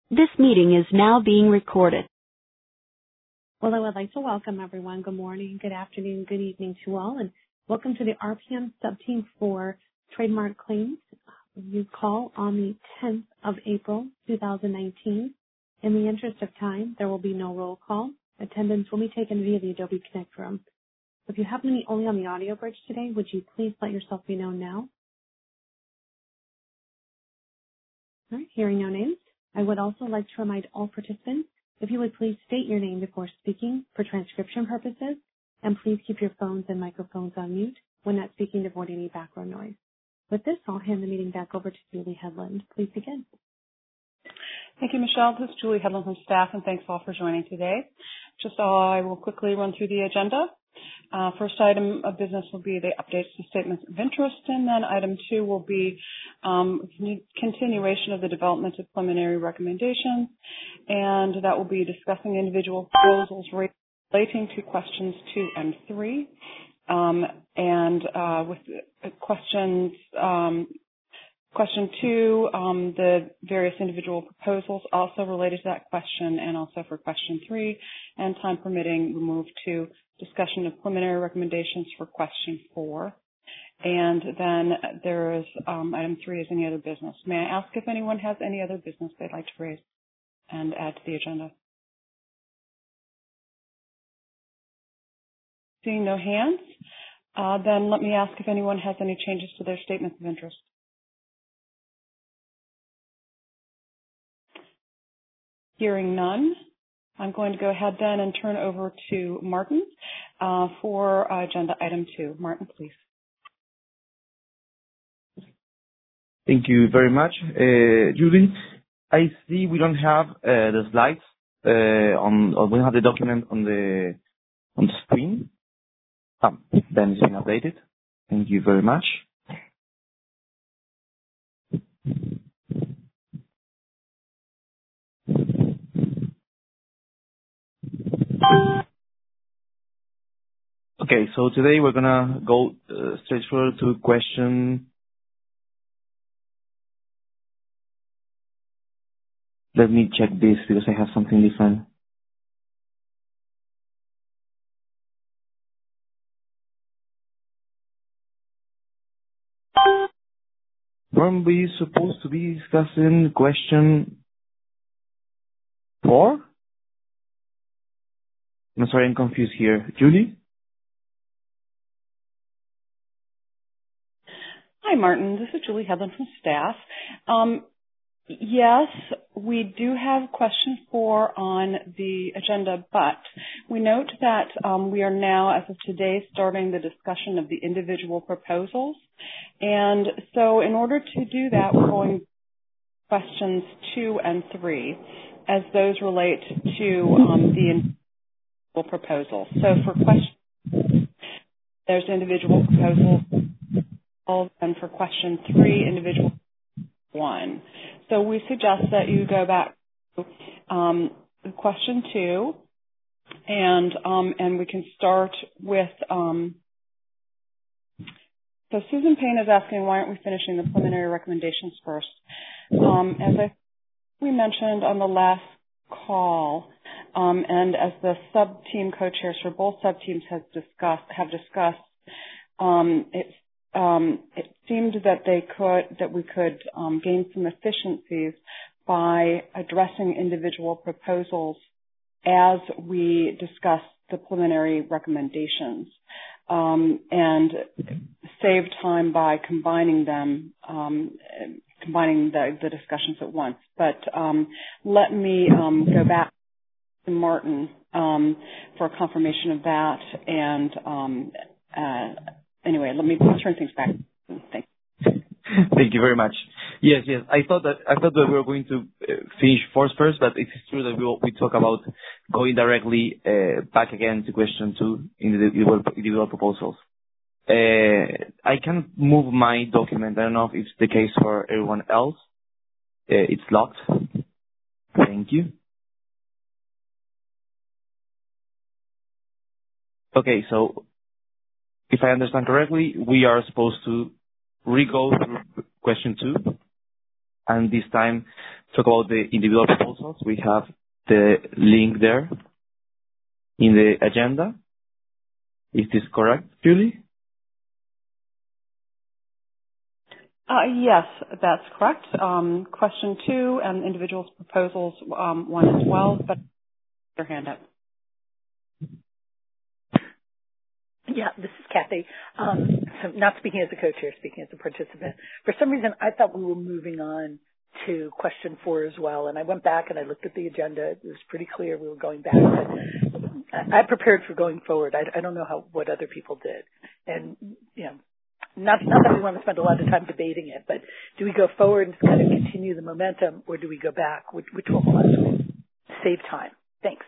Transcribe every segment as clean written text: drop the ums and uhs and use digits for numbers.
This meeting is now being recorded. Well, I would like to welcome everyone. Good morning, good afternoon, good evening to all, and welcome to the RPM Subteam 4 Trademark Claims Review Call on the 10th of April, 2019. In the interest of time, there will be no roll call. Attendance will be taken via the Adobe Connect room. If you happen to be only on the audio bridge today, would you please let yourself be known now? All right, hearing no names, I would also like to remind all participants, if you would please state your name before speaking for transcription purposes, and please keep your phones and microphones on mute when not speaking to avoid any background noise. With this, I'll hand the meeting back over to Julie Hedlund. Please begin. Thank you, Michelle. This is Julie Hedlund from staff, and thanks all for joining today. I will quickly run through the agenda. First item of business will be the updates to statements of interest, and then item 2 will be continuation of the development of preliminary recommendations, and that will be discussing individual proposals relating to questions 2 and 3. With questions, question 2, the various individual proposals also related to that question, and also for question 3, and time permitting, we'll move to discussion of preliminary recommendations for question 4. And then there is item 3 is any other business. May I ask if anyone has any other business they'd like to raise and add to the agenda? Seeing no hands, then let me ask if anyone has any changes to their statements of interest. Hearing none, I'm going to go ahead then and turn over to Martin for agenda item 2. Martin, please. Thank you very much, Julie. I see we don't have the slides or we don't have the document on the screen. Then it's been updated. Thank you very much. Okay, so today we're gonna go straight forward to question. Let me check this because I have something different. Weren't we supposed to be discussing question 4? I'm sorry, I'm confused here. Julie? Hi, Martin. This is Julie Hedlund from staff. Yes, we do have question 4 on the agenda, but we note that we are now, as of today, starting the discussion of the individual proposals. And so in order to do that, we're going to questions 2 and 3, as those relate to the individual proposals. So for question, there's individual proposals, and for question 3, individual 1. So we suggest that you go back to question 2, and we can start with. So Susan Payne is asking, why aren't we finishing the preliminary recommendations first? As we mentioned on the last call, and as the sub-team co-chairs for both sub-teams have discussed, it seemed that we could gain some efficiencies by addressing individual proposals as we discuss the preliminary recommendations, and save time by combining them, combining the discussions at once. But let me go back to Martin for a confirmation of that, and anyway, let me turn things back. Thank you. Thank you very much. Yes. I thought that we were going to finish first, but it is true that we talk about going directly back again to question 2 individual proposals. I can move my document. I don't know if it's the case for everyone else. It's locked. Thank you. Okay, so if I understand correctly, we are supposed to re-go through question 2, and this time talk about the individual proposals. We have the link there in the agenda. Is this correct, Julie? Yes, that's correct. Question 2 and individuals' proposals 1 as well, but your hand up. Yeah, this is Kathy. So not speaking as a co-chair, speaking as a participant. For some reason, I thought we were moving on to question 4 as well, and I went back and I looked at the agenda. It was pretty clear we were going back. But I prepared for going forward. I don't know what other people did, and not that we want to spend a lot of time debating it, but do we go forward and kind of continue the momentum, or do we go back? Which one will us save time? Thanks.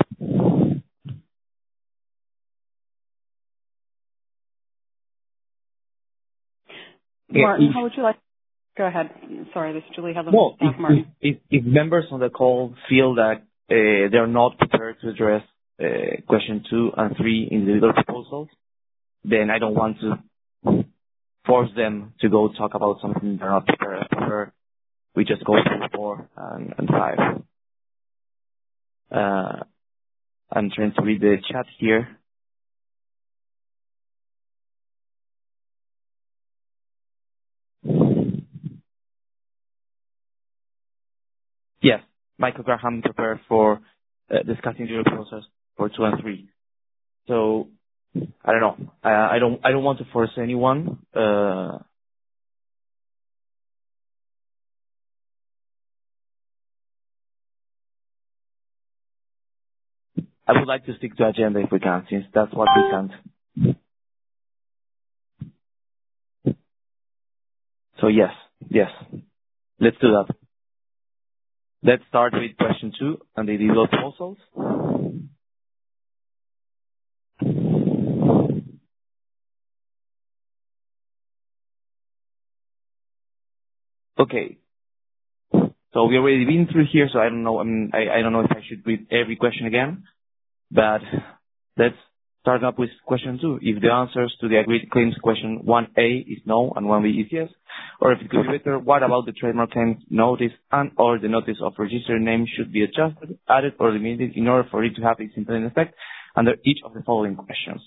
Martin, how would you like? Go ahead. Sorry, this is Julie Headland. Well, if members on the call feel that they're not prepared to address question 2 and 3 individual proposals, then I don't want to force them to go talk about something they're not prepared. I prefer we just go through 4 and 5. I'm trying to read the chat here. Yes, Michael Graham prepared for discussing the process for 2 and 3. So I don't know. I don't want to force anyone. I would like to stick to agenda if we can, since that's what we can't. So yes, let's do that. Let's start with question 2 and the individual proposals. Okay. So we already been through here, so I don't know. I don't know if I should read every question again, but let's start up with question 2. If the answers to the agreed claims question 1A is no and 1B is yes, or if it could be better, what about the trademark claims notice and or the notice of registered name should be adjusted, added, or limited in order for it to have its intended effect under each of the following questions?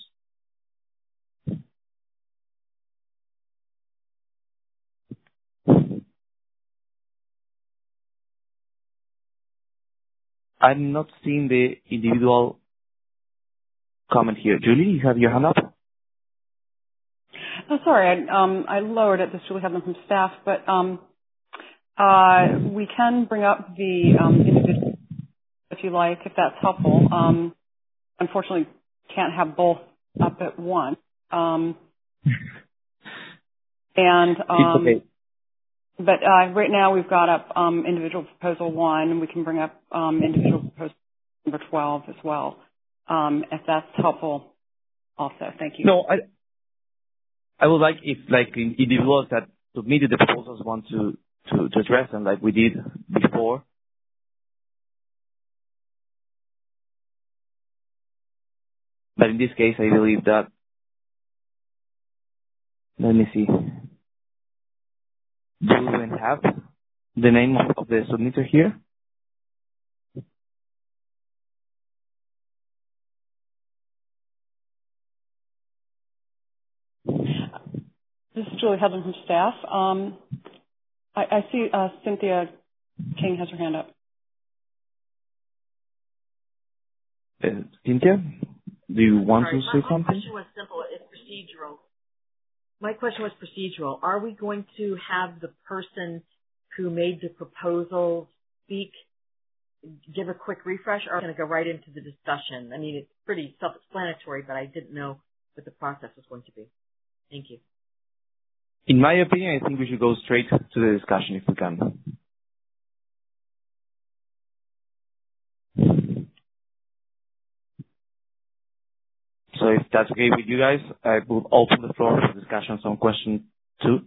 I'm not seeing the individual comment here. Julie, you have your hand up? Oh, sorry, I lowered it. This is Julie Headland from staff, but we can bring up the individual if you like, if that's helpful. Unfortunately, can't have both up at once. It's okay. But right now we've got up individual proposal 1, and we can bring up individual proposal number 12 as well, if that's helpful also. Thank you. No, I would like if individuals that submitted the proposals want to address them like we did before. But in this case, I believe that, let me see. Do we even have the name of the submitter here? This is Julie Headland from staff. I see Cynthia King has her hand up. Cynthia, do you want to say something? My question was simple. It's procedural. My question was procedural. Are we going to have the person who made the proposal speak, give a quick refresh, or are we going to go right into the discussion? I mean, it's pretty self-explanatory, but I didn't know what the process was going to be. Thank you. In my opinion, I think we should go straight to the discussion if we can. So if that's okay with you guys, I will open the floor for discussions on question 2.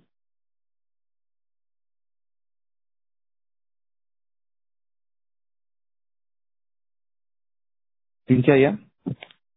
Cynthia, yeah?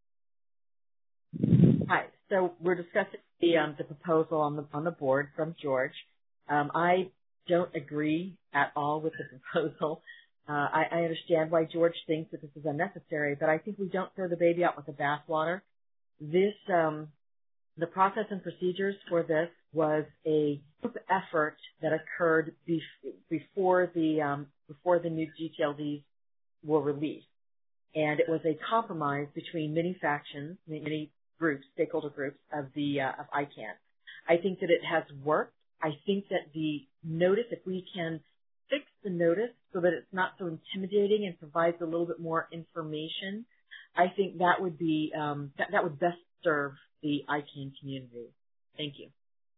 Hi. So we're discussing the proposal on the board from George. I don't agree at all with the proposal. I understand why George thinks that this is unnecessary, but I think we don't throw the baby out with the bathwater. This, the process and procedures for this was a group effort that occurred before the new GTLDs were released, and it was a compromise between many factions, many groups, stakeholder groups of ICANN. I think that it has worked. I think that the notice, if we can fix the notice so that it's not so intimidating and provides a little bit more information, I think that would be that would best serve the ICANN community. Thank you.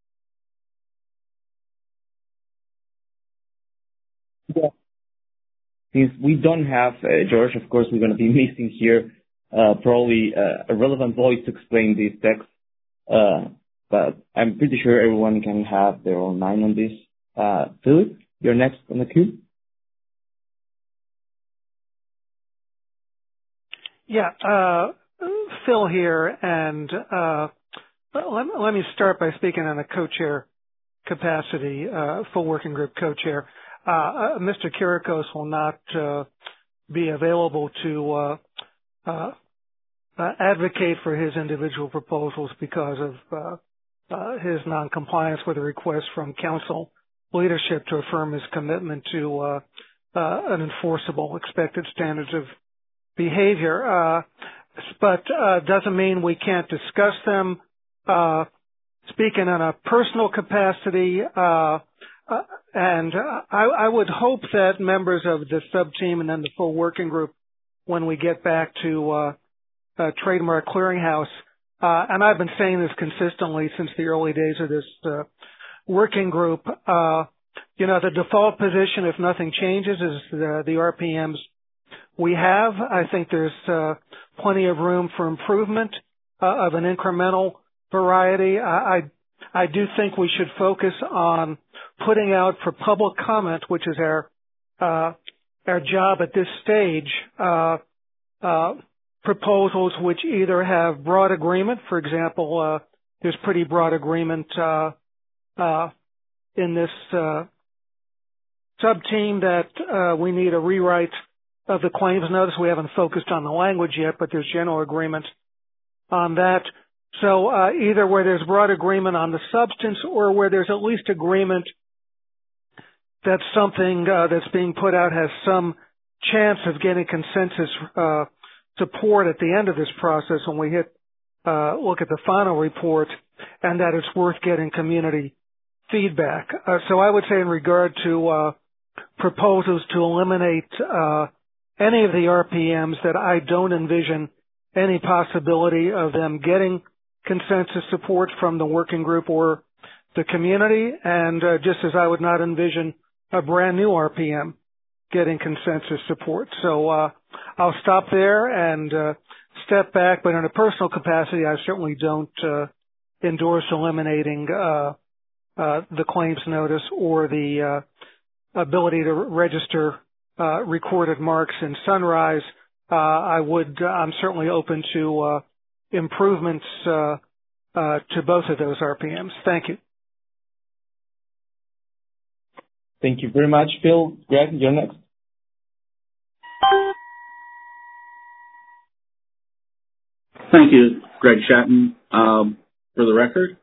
Yeah. Since we don't have George, of course, we're going to be missing here probably a relevant voice to explain this text. But I'm pretty sure everyone can have their own mind on this. Philip, you're next on the queue. Yeah, Phil here, and let me start by speaking on a co-chair capacity, full working group co-chair. Mr. Kirikos will not be available to advocate for his individual proposals because of his non-compliance with a request from council leadership to affirm his commitment to an enforceable expected standards of behavior. But doesn't mean we can't discuss them. Speaking on a personal capacity, and I would hope that members of the sub-team and then the full working group, when we get back to Trademark Clearinghouse, and I've been saying this consistently since the early days of this working group, the default position, if nothing changes, is the RPMs we have. I think there's plenty of room for improvement of an incremental variety. I do think we should focus on putting out for public comment, which is our job at this stage, proposals which either have broad agreement. For example, there's pretty broad agreement in this sub-team that we need a rewrite of the claims notice. We haven't focused on the language yet, but there's general agreement on that. So either where there's broad agreement on the substance or where there's at least agreement that something that's being put out has some chance of getting consensus support at the end of this process when we look at the final report, and that it's worth getting community feedback. So I would say in regard to proposals to eliminate any of the RPMs, that I don't envision any possibility of them getting consensus support from the working group or the community, and just as I would not envision a brand new RPM getting consensus support. So I'll stop there and step back, but in a personal capacity, I certainly don't endorse eliminating the claims notice or the ability to register recorded marks in Sunrise. I'm certainly open to improvements to both of those RPMs. Thank you. Thank you very much, Phil. Greg, you're next. Thank you, Greg Shatton. For the record,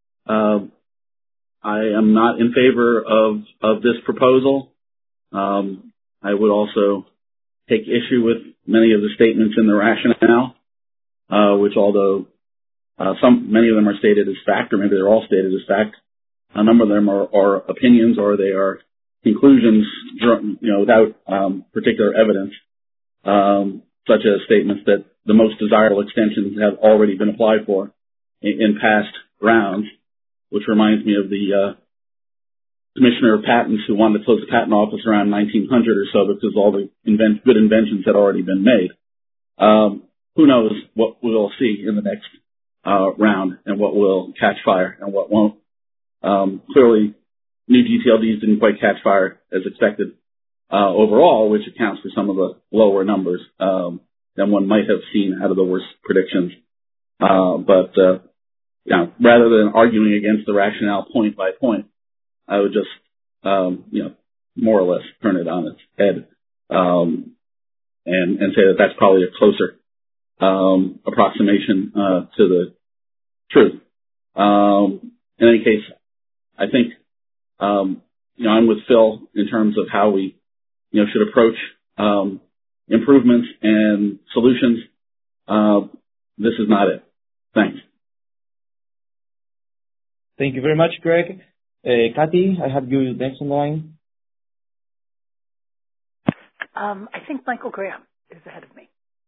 I am not in favor of this proposal. I would also take issue with many of the statements in the rationale, which although many of them are stated as fact, or maybe they're all stated as fact, a number of them are opinions, or they are conclusions, without particular evidence, such as statements that the most desirable extensions have already been applied for in past rounds, which reminds me of the Commissioner of Patents who wanted to close the patent office around 1900 or so because all the good inventions had already been made. Who knows what we'll see in the next round and what will catch fire and what won't. Clearly, new GTLDs didn't quite catch fire as expected overall, which accounts for some of the lower numbers than one might have seen out of the worst predictions. But rather than arguing against the rationale point by point, I would just more or less turn it on its head, and say that that's probably a closer, approximation, to the truth. In any case, I think, I'm with Phil in terms of how we, should approach, improvements and solutions. This is not it. Thanks. Thank you very much, Greg. Kathy, I have you next on the line. I think Michael Graham is ahead of me.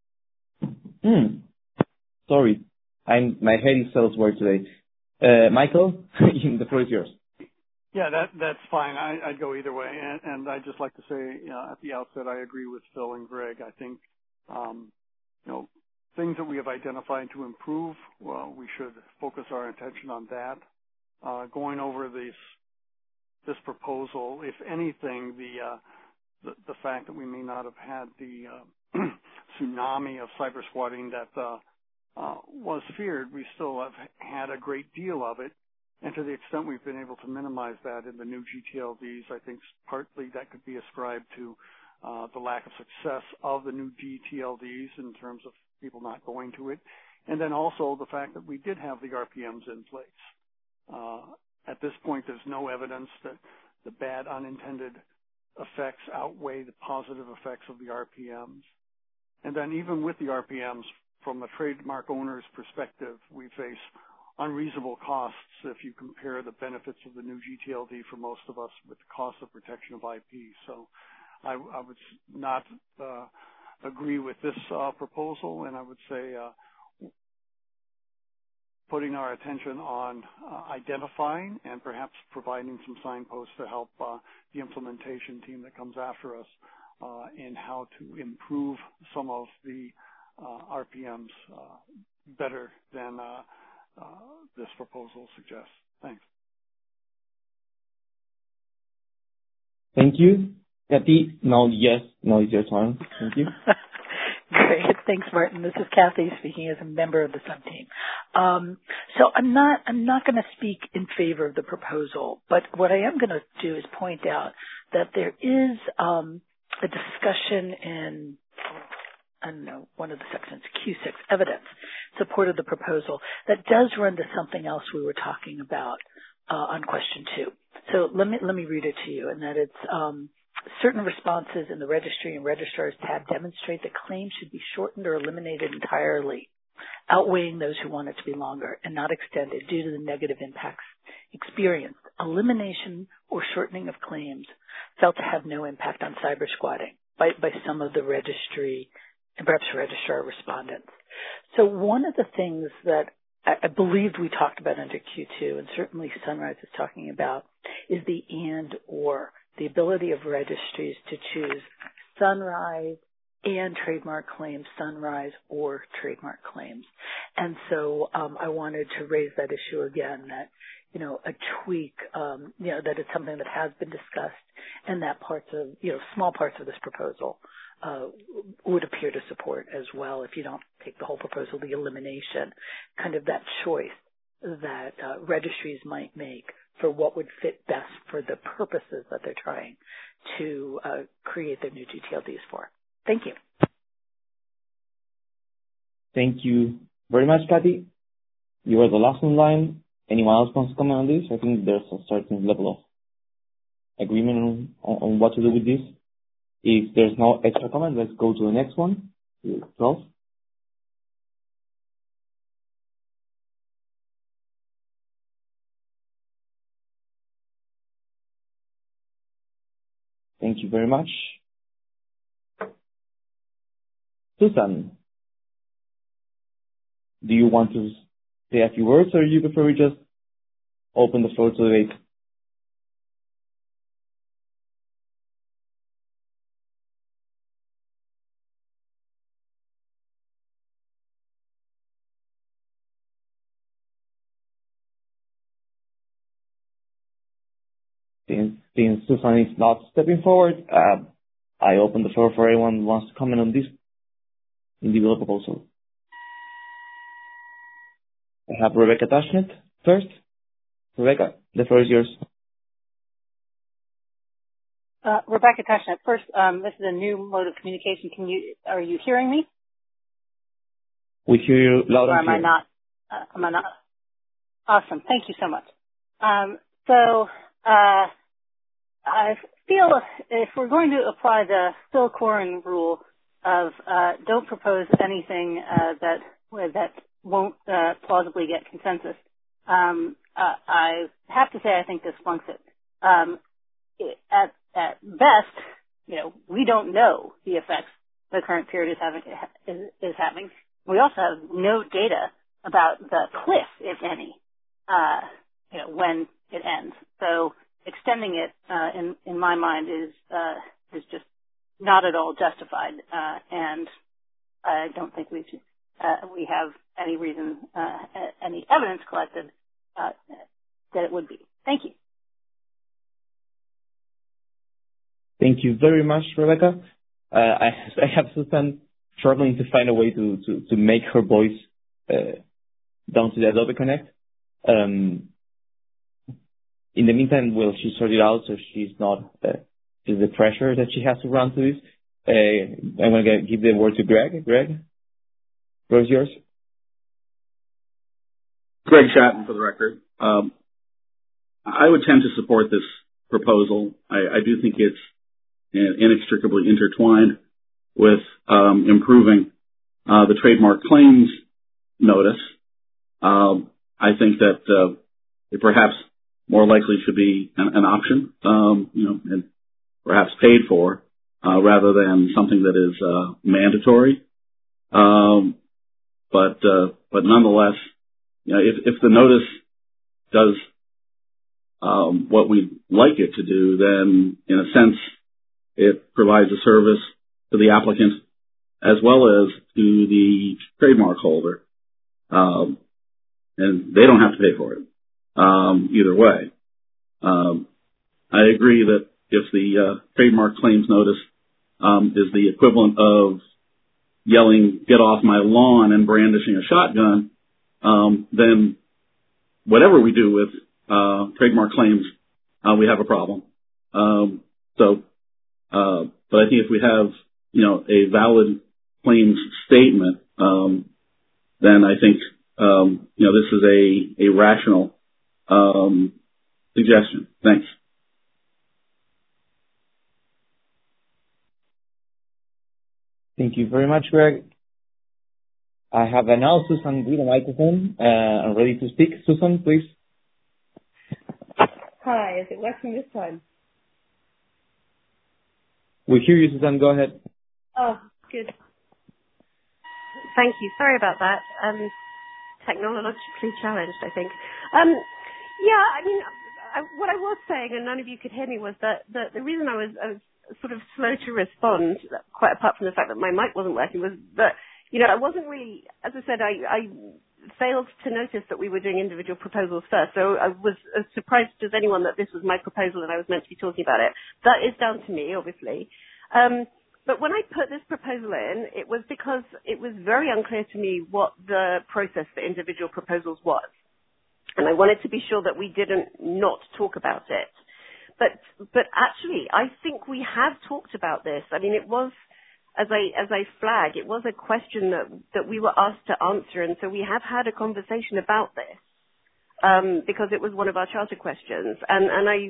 Sorry. My head is elsewhere today. Michael, the floor is yours. Yeah, that's fine. I'd go either way. And I'd just like to say, at the outset, I agree with Phil and Greg. I think, things that we have identified to improve, well, we should focus our attention on that. Going over this proposal, if anything, the fact that we may not have had the tsunami of cyber squatting that was feared, we still have had a great deal of it. And to the extent we've been able to minimize that in the new GTLDs, I think partly that could be ascribed to the lack of success of the new GTLDs in terms of people not going to it. And then also the fact that we did have the RPMs in place. At this point, there's no evidence that the bad unintended effects outweigh the positive effects of the RPMs. And then even with the RPMs, from a trademark owner's perspective, we face unreasonable costs if you compare the benefits of the new GTLD for most of us with the cost of protection of IP. So I would not agree with this proposal, and I would say putting our attention on identifying and perhaps providing some signposts to help the implementation team that comes after us in how to improve some of the RPMs better than this proposal suggests. Thanks. Thank you. Kathy, now it's your turn. Thank you. Great. Thanks, Martin. This is Kathy speaking as a member of the sub-team. So I'm not going to speak in favor of the proposal, but what I am going to do is point out that there is a discussion in, one of the sections, Q6, evidence, support of the proposal, that does run to something else we were talking about on question 2. So let me read it to you, and that it's certain responses in the registry and registrar's tab demonstrate that claims should be shortened or eliminated entirely, outweighing those who want it to be longer and not extended due to the negative impacts experienced. Elimination or shortening of claims felt to have no impact on cyber squatting by some of the registry and perhaps registrar respondents. So one of the things that I believed we talked about under Q2, and certainly Sunrise is talking about, is the and or, the ability of registries to choose Sunrise and trademark claims, Sunrise or trademark claims. And so I wanted to raise that issue again, that, a tweak, that it's something that has been discussed and that parts of, small parts of this proposal would appear to support as well, if you don't take the whole proposal, the elimination, kind of that choice that registries might make for what would fit best for the purposes that they're trying to create their new GTLDs for. Thank you. Thank you very much, Kathy. You are the last in line. Anyone else wants to comment on this? I think there's a certain level of agreement on what to do with this. If there's no extra comment, let's go to the next one. 12. Thank you very much. Susan, do you want to say a few words, or you prefer we just open the floor to debate? Since Susan is not stepping forward, I open the floor for anyone who wants to comment on this individual proposal. I have Rebecca Dashnet first. Rebecca, the floor is yours. Rebecca Tushnet, first, this is a new mode of communication. Are you hearing me? We hear you loud and clear. Or am I not? Awesome. Thank you so much. I feel if we're going to apply the Phil Coren rule of don't propose anything that won't plausibly get consensus, I have to say I think this flunks it. At best, we don't know the effects the current period is having. We also have no data about the cliff, if any, when it ends. So extending it, in my mind, is just not at all justified, and I don't think we have any reason, any evidence collected that it would be. Thank you. Thank you very much, Rebecca. I have Susan struggling to find a way to make her voice down to the Adobe Connect. In the meantime, she sort it out so she's not is the pressure that she has to run to this. I'm going to give the word to Greg. Greg, where is yours? Greg Shatton, for the record. I would tend to support this proposal. I do think it's inextricably intertwined with improving the trademark claims notice. I think that it perhaps more likely should be an option, and perhaps paid for, rather than something that is mandatory. But nonetheless, if the notice does what we'd like it to do, then in a sense it provides a service to the applicant as well as to the trademark holder, and they don't have to pay for it either way. I agree that if the trademark claims notice is the equivalent of yelling "get off my lawn" and brandishing a shotgun, then whatever we do with trademark claims, we have a problem. But I think if we have, a valid claims statement, then I think, this is a rational suggestion. Thanks. Thank you very much, Greg. I have now Susan with a microphone and ready to speak. Susan, please. Hi, is it working this time? We hear you, Susan. Go ahead. Oh, good. Thank you. Sorry about that. Technologically challenged, I think. What I was saying, and none of you could hear me, was that the reason I was sort of slow to respond, quite apart from the fact that my mic wasn't working, was that, I wasn't really, as I said, I failed to notice that we were doing individual proposals first. So I was as surprised as anyone that this was my proposal and I was meant to be talking about it. That is down to me, obviously. But when I put this proposal in, it was because it was very unclear to me what the process for individual proposals was. And I wanted to be sure that we didn't not talk about it. But actually, I think we have talked about this. I mean, it was, as I flag, it was a question that we were asked to answer, and so we have had a conversation about this because it was one of our charter questions. And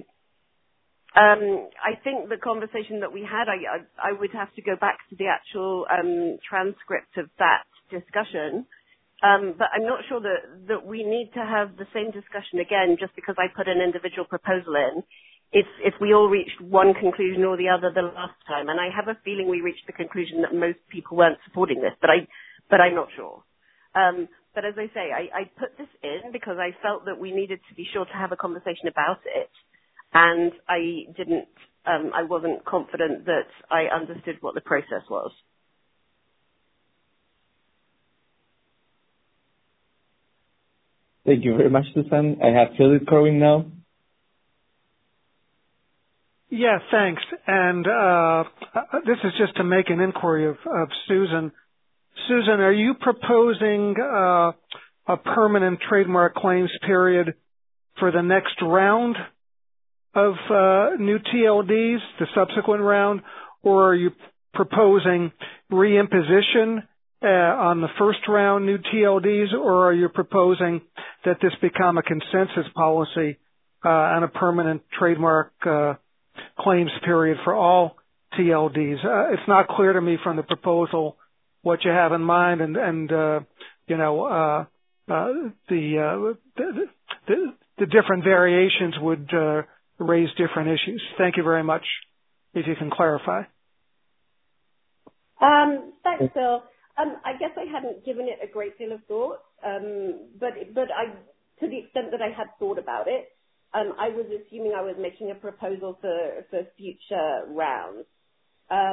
I think the conversation that we had, I would have to go back to the actual transcript of that discussion. But I'm not sure that we need to have the same discussion again just because I put an individual proposal in. If we all reached one conclusion or the other the last time, and I have a feeling we reached the conclusion that most people weren't supporting this, but I'm not sure. But as I say, I put this in because I felt that we needed to be sure to have a conversation about it, and I wasn't confident that I understood what the process was. Thank you very much, Susan. I have Philip Corwin now. Yeah, thanks. And this is just to make an inquiry of Susan. Susan, are you proposing a permanent trademark claims period for the next round of new TLDs, the subsequent round, or are you proposing reimposition on the first round new TLDs, or are you proposing that this become a consensus policy on a permanent trademark claims period for all TLDs? It's not clear to me from the proposal what you have in mind, and you know, the different variations would raise different issues. Thank you very much. If you can clarify. Thanks, Phil. I guess I hadn't given it a great deal of thought, but I, to the extent that I had thought about it, I was assuming I was making a proposal for future rounds. I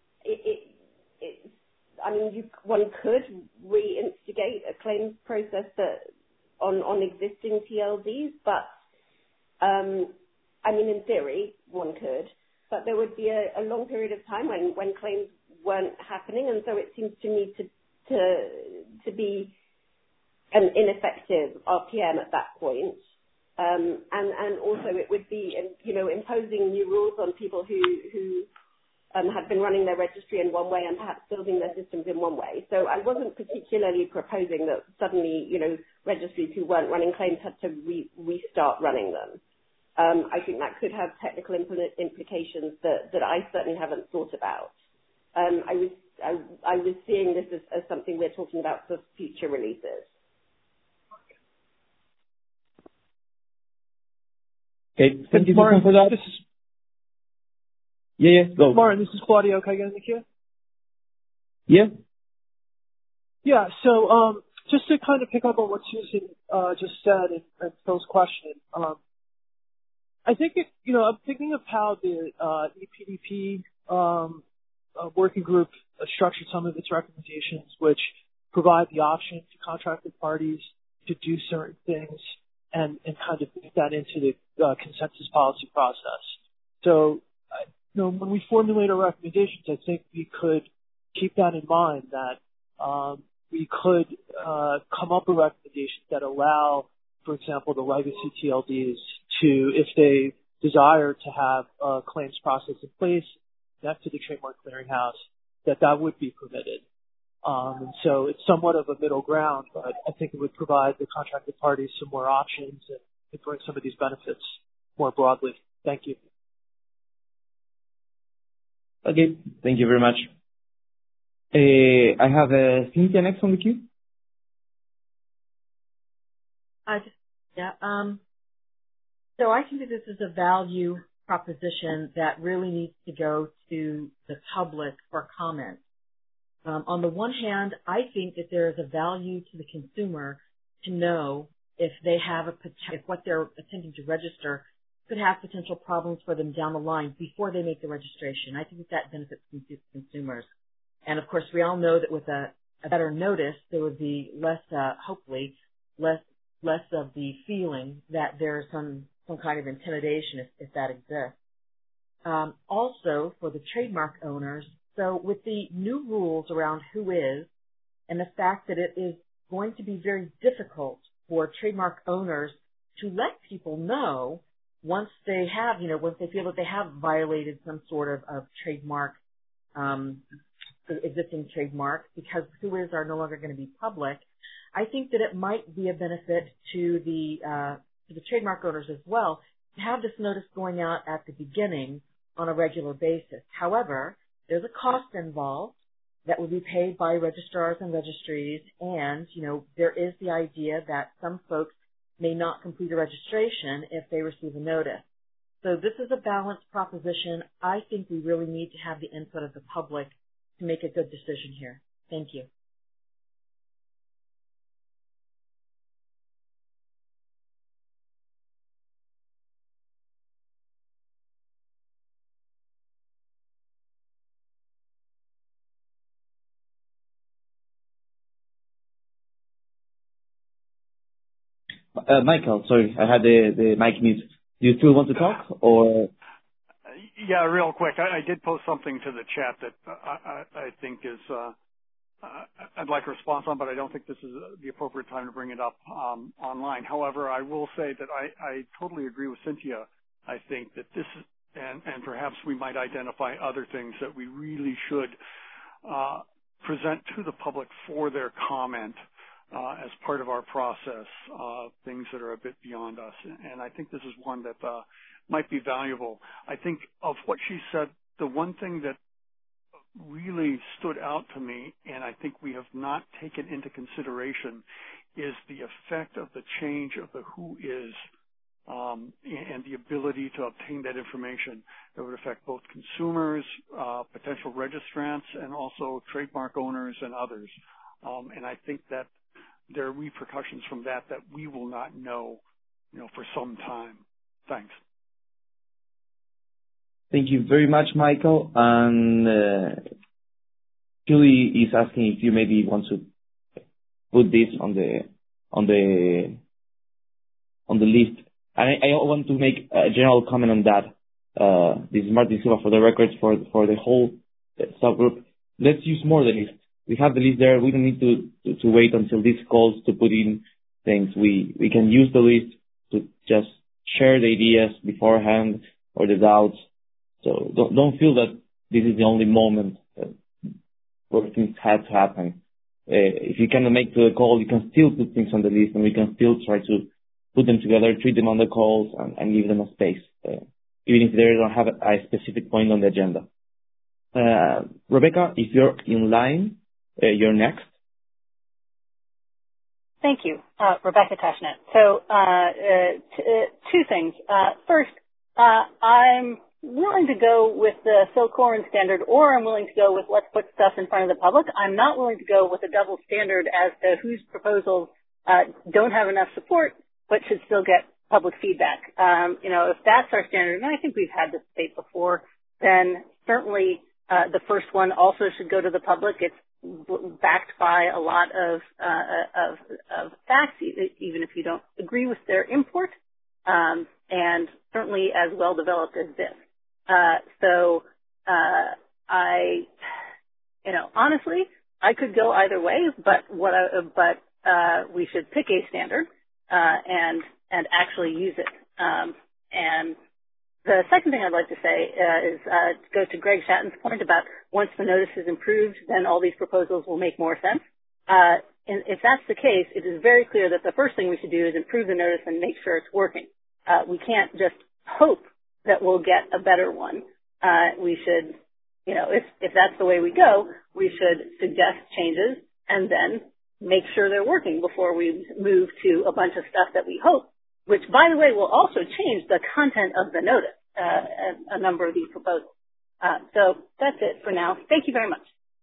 mean, one could reinstigate a claims process on existing TLDs, but I mean, in theory, one could, but there would be a long period of time when claims weren't happening, and so it seems to me to be an ineffective RPM at that point. And also it would be, you know, imposing new rules on people who had been running their registry in one way and perhaps building their systems in one way. So I wasn't particularly proposing that suddenly, you know, registries who weren't running claims had to restart running them. I think that could have technical implications that I certainly haven't thought about. I was seeing this as something we're talking about for future releases. Okay, thank you for that. Yeah, go. Martin, this is Claudio. Can I get in the queue? Yeah. Yeah, so just to kind of pick up on what Susan just said and Phil's question, I think I'm thinking of how the EPDP working group structured some of its recommendations, which provide the option to contracted parties to do certain things and kind of put that into the consensus policy process. So, when we formulate our recommendations, I think we could keep that in mind, that we could come up with recommendations that allow, for example, the legacy TLDs to, if they desire to have a claims process in place next to the Trademark Clearinghouse, that would be permitted. And so it's somewhat of a middle ground, but I think it would provide the contracted parties some more options and bring some of these benefits more broadly. Thank you. Okay, thank you very much. I have Cynthia next on the queue. So I think that this is a value proposition that really needs to go to the public for comment. On the one hand, I think that there is a value to the consumer to know if they have if what they're attempting to register could have potential problems for them down the line before they make the registration. I think that benefits consumers. And of course, we all know that with a better notice, there would be less, hopefully, less of the feeling that there's some kind of intimidation if that exists. Also, for the trademark owners, so with the new rules around who is, and the fact that it is going to be very difficult for trademark owners to let people know once they have, once they feel that they have violated some sort of trademark, existing trademark, because who is are no longer going to be public. I think that it might be a benefit to the trademark owners as well to have this notice going out at the beginning on a regular basis. However, there's a cost involved that will be paid by registrars and registries, and, there is the idea that some folks may not complete a registration if they receive a notice. So this is a balanced proposition. I think we really need to have the input of the public to make a good decision here. Thank you. Michael, sorry, I had the mic mute. Do you still want to talk, or? Yeah, real quick. I did post something to the chat that I think is I'd like a response on, but I don't think this is the appropriate time to bring it up online. However, I will say that I totally agree with Cynthia I think that this is, and perhaps we might identify other things that we really should present to the public for their comment as part of our process, things that are a bit beyond us. And I think this is one that might be valuable. I think of what she said, the one thing that really stood out to me, and I think we have not taken into consideration, is the effect of the change of the who is and the ability to obtain that information that would affect both consumers, potential registrants, and also trademark owners and others. And I think that there are repercussions from that we will not know, for some time. Thanks. Thank you very much, Michael. And Julie is asking if you maybe want to put this on the list. And I want to make a general comment on that. This is Martin Silva for the records for the whole subgroup. Let's use more the list. We have the list there. We don't need to wait until this calls to put in things. We can use the list to just share the ideas beforehand or the doubts. So don't feel that this is the only moment where things had to happen. If you cannot make the call, you can still put things on the list, and we can still try to put them together, treat them on the calls, and give them a space, even if they don't have a specific point on the agenda. Rebecca, if you're in line, you're next. Thank you, Rebecca Tashnet. So two things. First, I'm willing to go with the Phil Coren standard, or I'm willing to go with let's put stuff in front of the public. I'm not willing to go with a double standard as to whose proposals don't have enough support but should still get public feedback. If that's our standard, and I think we've had this debate before, then certainly the first one also should go to the public. It's backed by a lot of facts, even if you don't agree with their import, and certainly as well developed as this. Honestly, I could go either way, but we should pick a standard and actually use it. And the second thing I'd like to say is go to Greg Shatton's point about once the notice is improved, then all these proposals will make more sense. And if that's the case, it is very clear that the first thing we should do is improve the notice and make sure it's working. We can't just hope that we'll get a better one. We should, if that's the way we go, we should suggest changes and then make sure they're working before we move to a bunch of stuff that we hope, which, by the way, will also change the content of the notice, a number of these proposals. So that's it for now. Thank you very much.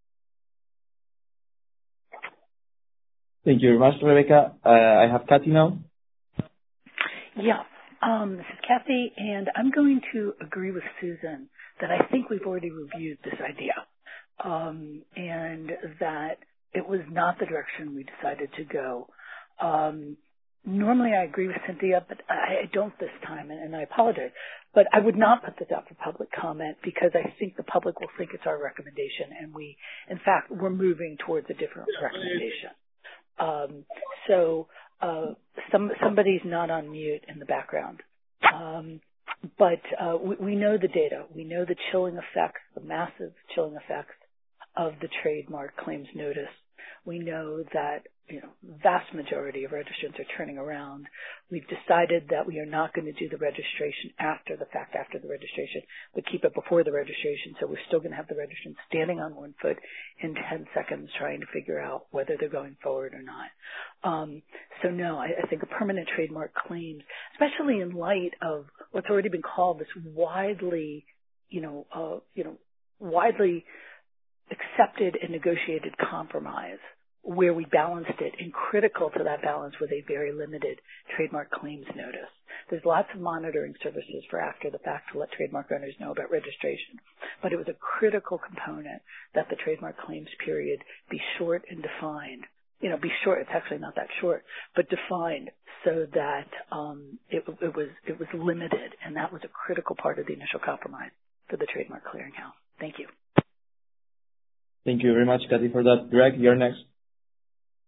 Thank you very much, Rebecca. I have Kathy now. Yeah. This is Kathy, and I'm going to agree with Susan that I think we've already reviewed this idea, and that it was not the direction we decided to go. Normally I agree with Cynthia, but I don't this time, and I apologize. But I would not put this out for public comment because I think the public will think it's our recommendation, and we're moving towards a different recommendation. Somebody's not on mute in the background. But we know the data. We know the chilling effects, the massive chilling effects of the trademark claims notice. We know that, vast majority of registrants are turning around. We've decided that we are not going to do the registration after the fact, after the registration, but keep it before the registration. So we're still going to have the registrants standing on one foot in 10 seconds trying to figure out whether they're going forward or not. So no, I think a permanent trademark claims, especially in light of what's already been called this widely accepted and negotiated compromise, where we balanced it, and critical to that balance was a very limited trademark claims notice. There's lots of monitoring services for after the fact to let trademark owners know about registration, but it was a critical component that the trademark claims period be short and defined. Be short, it's actually not that short, but defined so that it was limited, and that was a critical part of the initial compromise for the Trademark Clearinghouse. Thank you. Thank you very much, Kathy, for that. Greg, you're next.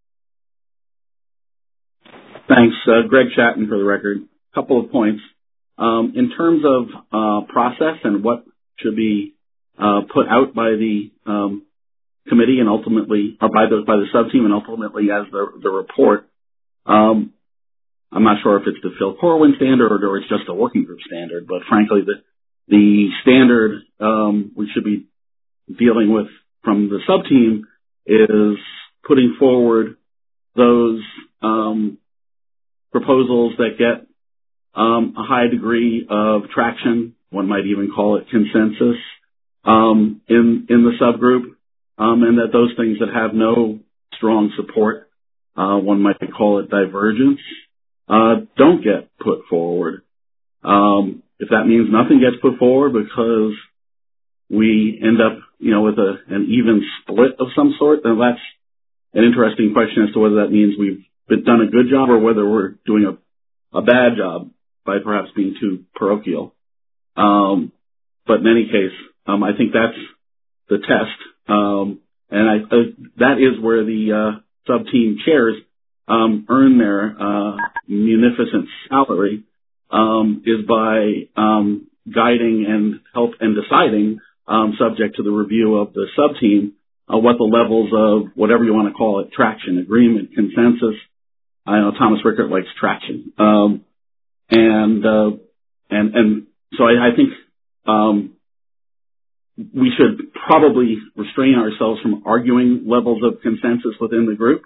Thanks. Greg Shatton for the record. A couple of points. In terms of process and what should be put out by the committee and ultimately, or by the sub-team and ultimately as the report, I'm not sure if it's the Phil Corwin standard or it's just a working group standard, but frankly, the standard we should be dealing with from the sub-team is putting forward those proposals that get a high degree of traction, one might even call it consensus, in the subgroup, and that those things that have no strong support, one might call it divergence, don't get put forward. If that means nothing gets put forward because we end up, with an even split of some sort, then that's an interesting question as to whether that means we've done a good job or whether we're doing a bad job by perhaps being too parochial. But in any case, I think that's the test. And that is where the sub-team chairs earn their munificent salary, is by guiding and help and deciding, subject to the review of the sub-team, what the levels of whatever you want to call it, traction, agreement, consensus. I know Thomas Rickert likes traction. And so I think we should probably restrain ourselves from arguing levels of consensus within the group,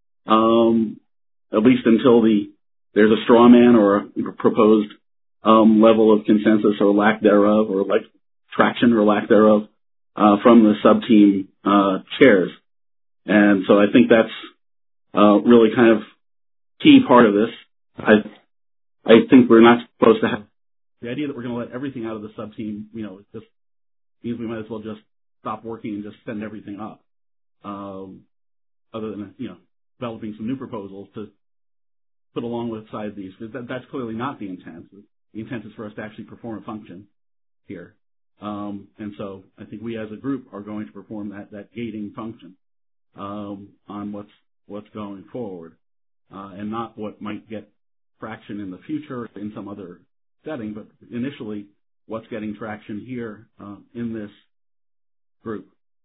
at least until there's a straw man or a proposed level of consensus or lack thereof, or like traction or lack thereof, from the sub-team chairs. And so I think that's really kind of key part of this. I think we're not supposed to have the idea that we're going to let everything out of the sub-team, it just means we might as well just stop working and just send everything up, other than, developing some new proposals to put alongside these. That's clearly not the intent. The intent is for us to actually perform a function here. And so I think we as a group are going to perform that gating function on what's going forward, and not what might get traction in the future in some other setting, but initially what's getting traction here in this group.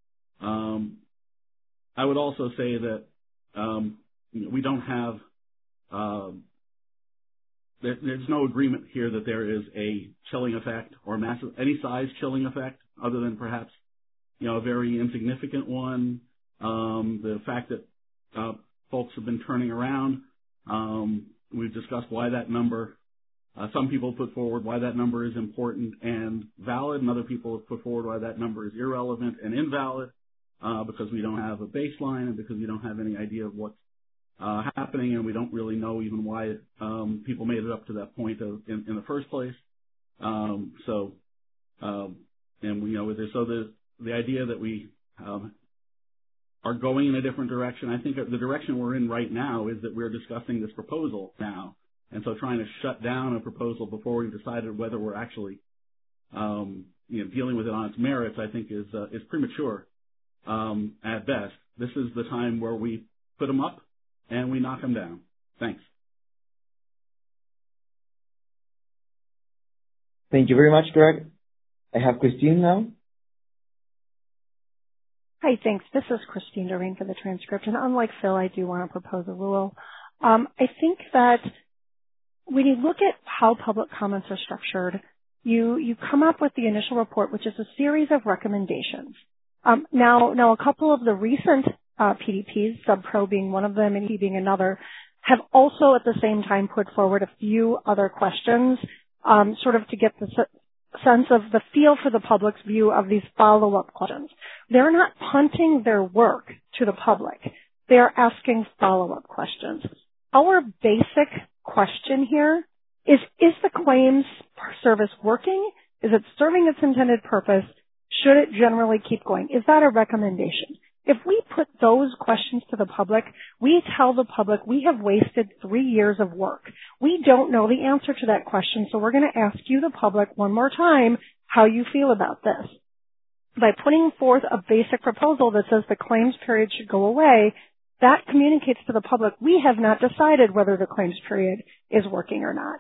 I would also say that we don't have there's no agreement here that there is a chilling effect or any size chilling effect other than perhaps a very insignificant one. The fact that folks have been turning around, we've discussed why that number, some people put forward why that number is important and valid, and other people have put forward why that number is irrelevant and invalid, because we don't have a baseline and because we don't have any idea of what's happening, and we don't really know even why people made it up to that point in the first place. So the idea that we are going in a different direction, I think the direction we're in right now is that we're discussing this proposal now, and so trying to shut down a proposal before we've decided whether we're actually dealing with it on its merits, I think is premature at best. This is the time where we put them up and we knock them down. Thanks. Thank you very much, Greg. I have Christine now. Hi, thanks. This is Christine Doreen for the transcript. And unlike Phil, I do want to propose a rule. I think that when you look at how public comments are structured, you come up with the initial report, which is a series of recommendations. Now a couple of the recent PDPs, SubPro being one of them and he being another, have also at the same time put forward a few other questions, sort of to get the sense of the feel for the public's view of these follow-up questions. They're not punting their work to the public. They're asking follow-up questions. Our basic question here is the claims service working? Is it serving its intended purpose? Should it generally keep going? Is that a recommendation? If we put those questions to the public, we tell the public we have wasted 3 years of work. We don't know the answer to that question, so we're going to ask you, the public, one more time how you feel about this. By putting forth a basic proposal that says the claims period should go away, that communicates to the public we have not decided whether the claims period is working or not.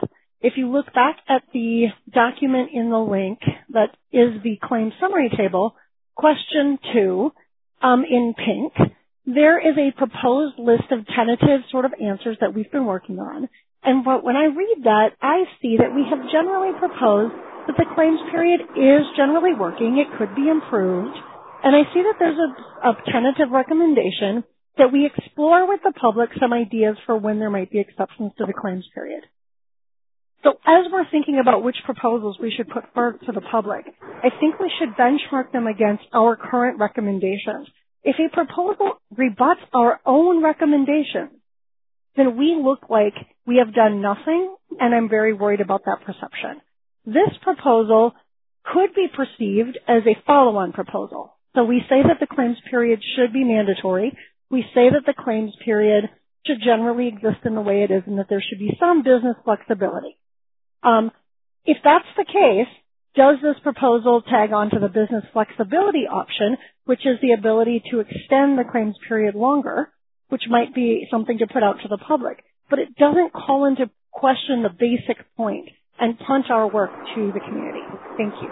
If you look back at the document in the link that is the claim summary table, question 2, in pink, there is a proposed list of tentative sort of answers that we've been working on. And when I read that, I see that we have generally proposed that the claims period is generally working. It could be improved. And I see that there's a tentative recommendation that we explore with the public some ideas for when there might be exceptions to the claims period. So as we're thinking about which proposals we should put forward to the public, I think we should benchmark them against our current recommendations. If a proposal rebuts our own recommendations, then we look like we have done nothing, and I'm very worried about that perception. This proposal could be perceived as a follow-on proposal. So we say that the claims period should be mandatory. We say that the claims period should generally exist in the way it is and that there should be some business flexibility. If that's the case, does this proposal tag on to the business flexibility option, which is the ability to extend the claims period longer, which might be something to put out to the public, but it doesn't call into question the basic point and punt our work to the community. Thank you.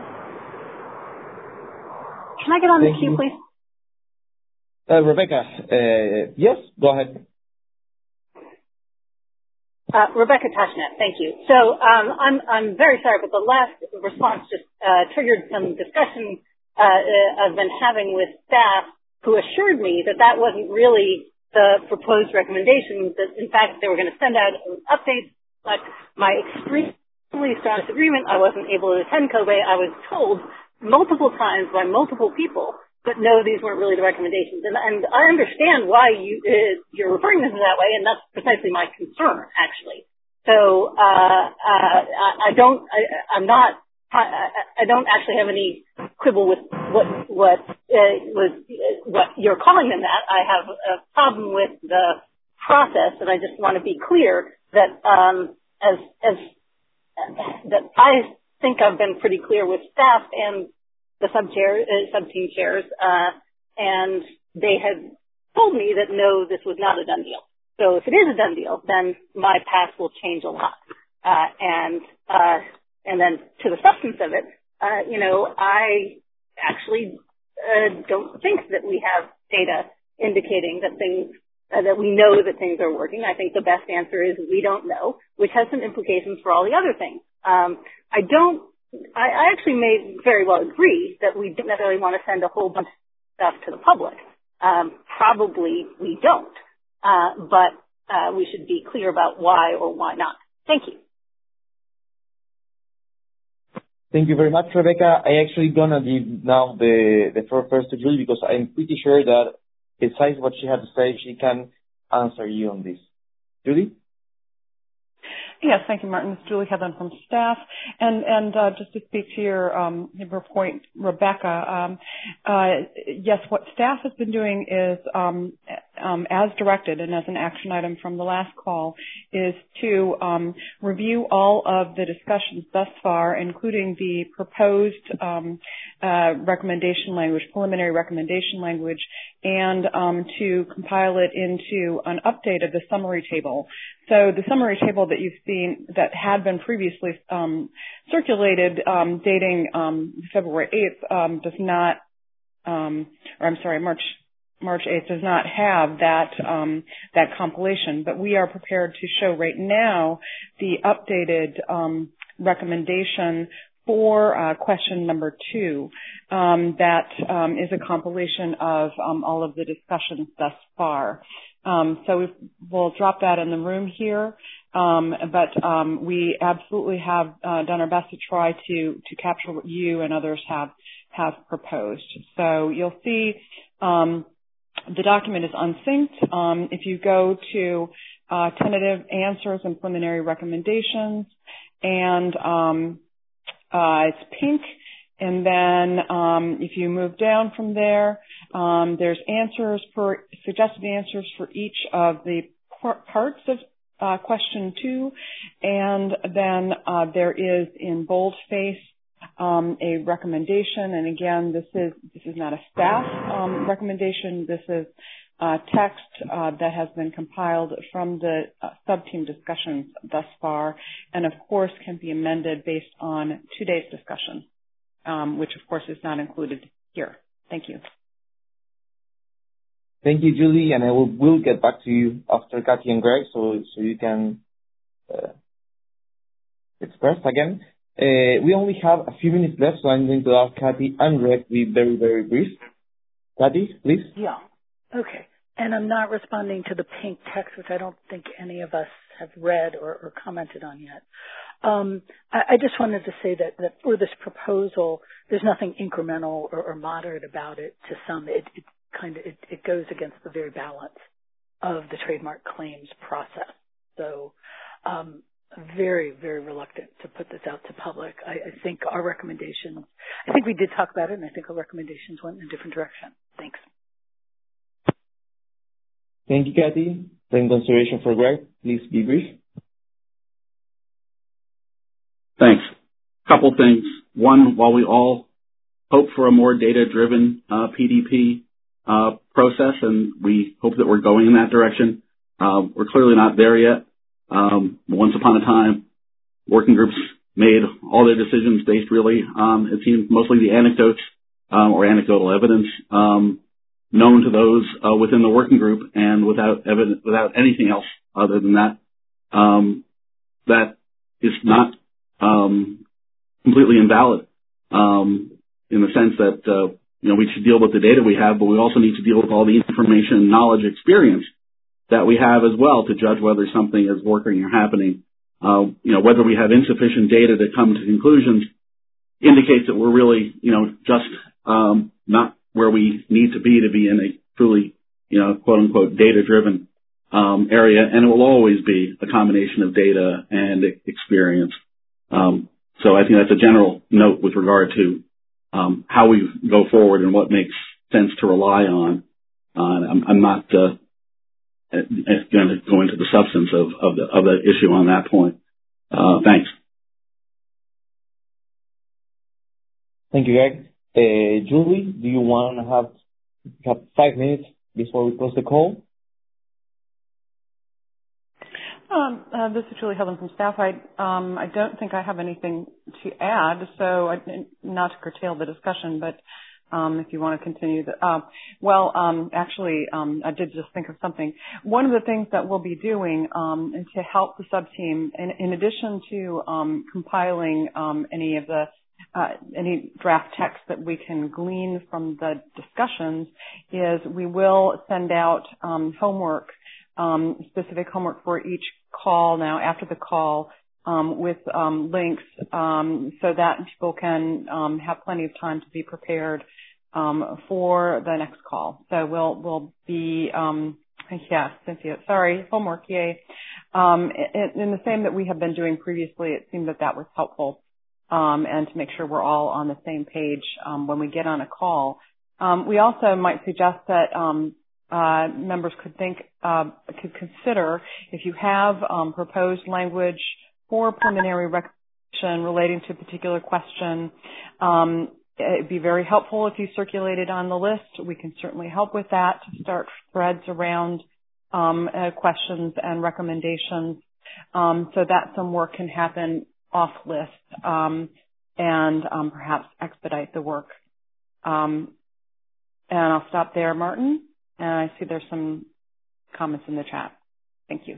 Can I get on the queue, please? Rebecca, yes, go ahead. Rebecca Tashnet, thank you. So I'm very sorry, but the last response just triggered some discussion I've been having with staff who assured me that that wasn't really the proposed recommendations, that in fact they were going to send out updates, but my extremely strong disagreement, I wasn't able to attend Kobe. I was told multiple times by multiple people that no, these weren't really the recommendations. And I understand why you're referring to them that way, and that's precisely my concern, actually. So I don't actually have any quibble with what you're calling them that. I have a problem with the process, and I just want to be clear that that I think I've been pretty clear with staff and the sub-team chairs, and they had told me that no, this was not a done deal. So if it is a done deal, then my path will change a lot. And then to the substance of it, I actually don't think that we have data indicating that that we know that things are working. I think the best answer is we don't know, which has some implications for all the other things. I actually may very well agree that we don't necessarily want to send a whole bunch of stuff to the public. Probably we don't. But we should be clear about why or why not. Thank you. Thank you very much, Rebecca. I actually gonna give now the floor first to Julie because I'm pretty sure that besides what she had to say, she can answer you on this. Julie? Yes, thank you, Martin. It's Julie Headland from staff. And just to speak to your point, Rebecca, yes, what staff has been doing is, as directed and as an action item from the last call, is to review all of the discussions thus far, including the proposed recommendation language, preliminary recommendation language, and to compile it into an update of the summary table. So the summary table that you've seen that had been previously circulated dating February 8th does not, March 8th does not have that compilation, but we are prepared to show right now the updated recommendation for question number 2 that is a compilation of all of the discussions thus far. So we'll drop that in the room here, but we absolutely have done our best to try to capture what you and others have proposed. So you'll see the document is unsynced. If you go to tentative answers and preliminary recommendations, and it's pink. And then if you move down from there, there's suggested answers for each of the parts of question 2. And then there is in boldface a recommendation, and again, this is not a staff recommendation. This is text that has been compiled from the sub-team discussions thus far, and of course can be amended based on today's discussion, which of course is not included here. Thank you. Thank you, Julie, and I will get back to you after Kathy and Greg, so you can express again. We only have a few minutes left, so I'm going to ask Kathy and Greg to be very, very brief. Kathy, please. Yeah. Okay. And I'm not responding to the pink text, which I don't think any of us have read or commented on yet. I just wanted to say that for this proposal, there's nothing incremental or moderate about it to some. It goes against the very balance of the trademark claims process. So very, very reluctant to put this out to public. I think our recommendations, I think we did talk about it, and I think our recommendations went in a different direction. Thanks. Thank you, Kathy. Then consideration for Greg. Please be brief. Thanks. Couple things. One, while we all hope for a more data-driven PDP process, and we hope that we're going in that direction, we're clearly not there yet. Once upon a time, working groups made all their decisions based really on, it seems, mostly the anecdotes or anecdotal evidence known to those within the working group, and without anything else other than that. That is not completely invalid in the sense that we should deal with the data we have, but we also need to deal with all the information, knowledge, experience that we have as well to judge whether something is working or happening. Whether we have insufficient data to come to conclusions indicates that we're really, just not where we need to be in a truly, quote unquote, data-driven area, and it will always be a combination of data and experience. So I think that's a general note with regard to how we go forward and what makes sense to rely on. I'm not going to go into the substance of the issue on that point. Thanks. Thank you, Greg. Julie, do you want to have 5 minutes before we close the call? This is Julie Helen from staff. I don't think I have anything to add, so not to curtail the discussion, but if you want to continue. I did just think of something. One of the things that we'll be doing to help the sub-team, in addition to compiling any draft text that we can glean from the discussions, is we will send out homework, specific homework for each call now after the call, with links so that people can have plenty of time to be prepared for the next call. So we'll be Cynthia, sorry, homework, yay. In the same that we have been doing previously, it seemed that was helpful, and to make sure we're all on the same page when we get on a call. We also might suggest that members could consider, if you have proposed language for preliminary recognition relating to a particular question, it'd be very helpful if you circulate it on the list. We can certainly help with that to start threads around questions and recommendations, so that some work can happen off list and perhaps expedite the work. And I'll stop there, Martin. And I see there's some comments in the chat. Thank you.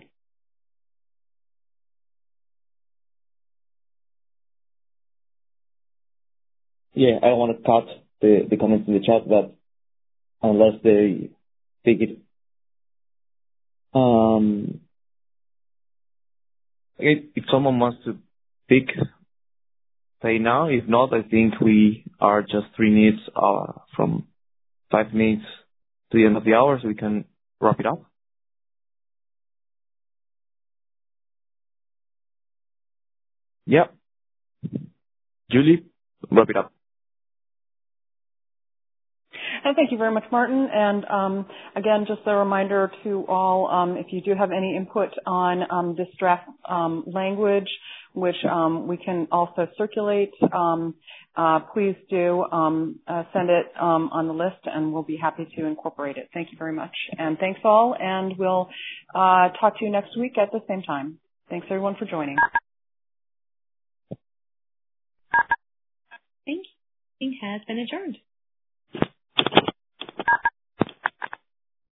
Yeah, I don't want to cut the comments in the chat, but unless they take it. If someone wants to pick, say now. If not, I think we are just 3 minutes from 5 minutes to the end of the hour, so we can wrap it up. Yeah. Julie, wrap it up. Thank you very much, Martin. And again, just a reminder to all, if you do have any input on this draft language which we can also circulate. Please do send it on the list, and we'll be happy to incorporate it. Thank you very much. And thanks all, and we'll talk to you next week at the same time. Thanks, everyone, for joining. Thank you. Meeting has been adjourned.